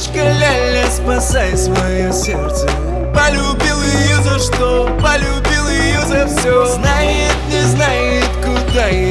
Девочка ля-ля, спасай свое сердце. Полюбил ее за что? Полюбил ее за все. Знает, не знает, куда